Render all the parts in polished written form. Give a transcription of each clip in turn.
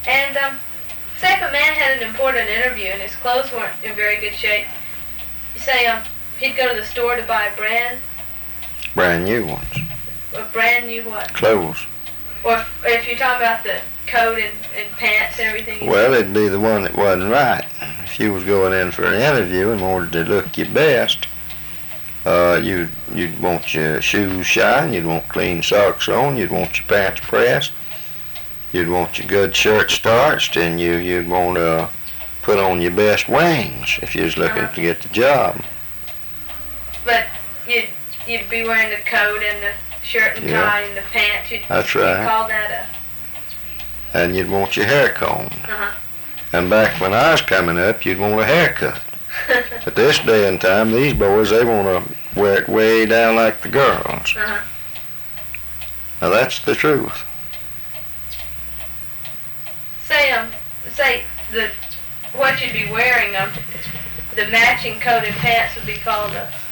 And say if a man had an important interview and his clothes weren't in very good shape, you say he'd go to the store to buy a brand new ones. A brand new what? Clothes. Or if you're talking about the coat and pants and everything. Well, it'd be the one that wasn't right. If you was going in for an interview and wanted to look your best, you'd want your shoes shined, you'd want clean socks on, you'd want your pants pressed, you'd want your good shirt starched, and you'd want to put on your best wings if you was looking to get the job. But you'd be wearing the coat and the shirt and tie and the pants. That's right. You'd call that and you'd want your hair combed. And back when I was coming up, you'd want a haircut. But this day and time, these boys, they want to wear it way down like the girls. Now that's the truth. Say what you'd be wearing, the matching coat and pants would be called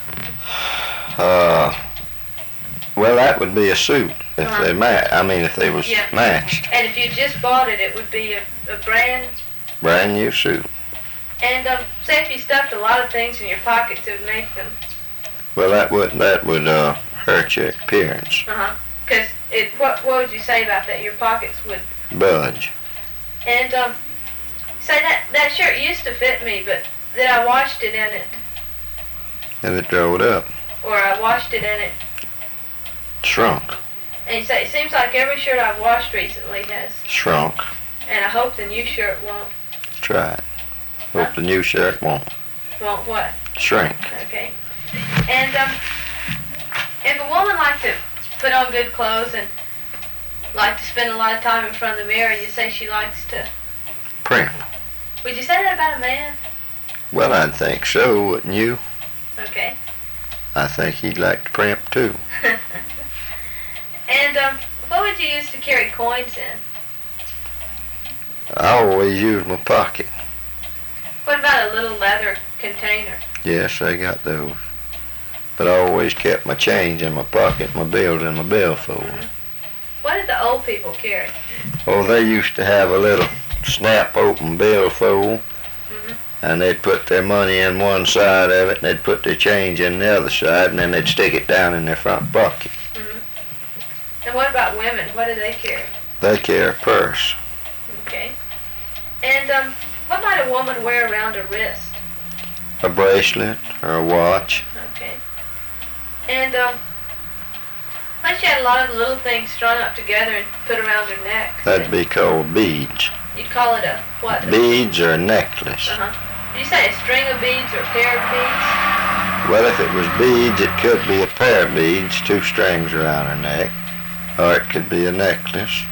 well, that would be a suit if they if they was matched. And if you just bought it, it would be a brand new suit. And say if you stuffed a lot of things in your pockets, it would make them. Well, that would hurt your appearance. Because what would you say about that? Your pockets would budge. And say that shirt used to fit me, but then I washed it in it. And it drove up. Or I washed it and it shrunk. And you say it seems like every shirt I've washed recently has shrunk. And I hope the new shirt won't. Try it. Hope the new shirt won't. Won't what? Shrink. Okay. And if a woman likes to put on good clothes and like to spend a lot of time in front of the mirror, you say she likes to primp. Would you say that about a man? Well, I'd think so, wouldn't you? Okay. I think he'd like to primp too. And what would you use to carry coins in? I always use my pocket. What about a little leather container? Yes, I got those. But I always kept my change in my pocket, my bills in my billfold. What did the old people carry? Oh, they used to have a little snap-open billfold, and they'd put their money in one side of it, and they'd put their change in the other side, and then they'd stick it down in their front pocket. And what about women? What do they carry? They carry a purse. Okay. And what might a woman wear around her wrist? A bracelet or a watch. Okay. And once she had a lot of little things strung up together and put around her neck. That'd be called beads. You'd call it a what? Beads or a necklace. Did you say a string of beads or a pair of beads? Well, if it was beads, it could be a pair of beads, 2 strings around her neck, or it could be a necklace.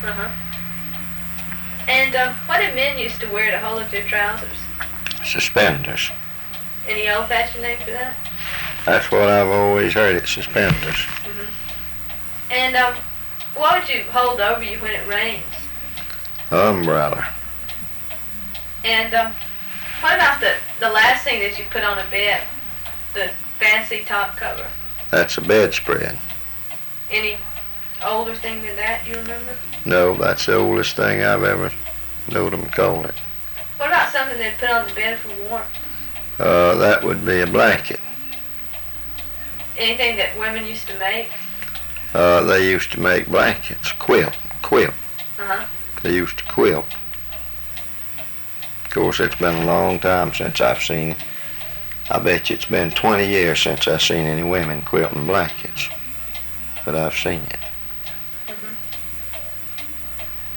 And what did men used to wear to hold up their trousers? Suspenders. Any old-fashioned name for that? That's what I've always heard, it's suspenders. And what would you hold over you when it rains? Umbrella. And what about the last thing that you put on a bed? The fancy top cover? That's a bedspread. Any older thing than that you remember? No, that's the oldest thing I've ever known them call it. What about something they put on the bed for warmth? That would be a blanket. Anything that women used to make? They used to make blankets, quilt. They used to quilt. Of course, it's been a long time since I've seen, I bet you it's been 20 years since I've seen any women quilting blankets, but I've seen it.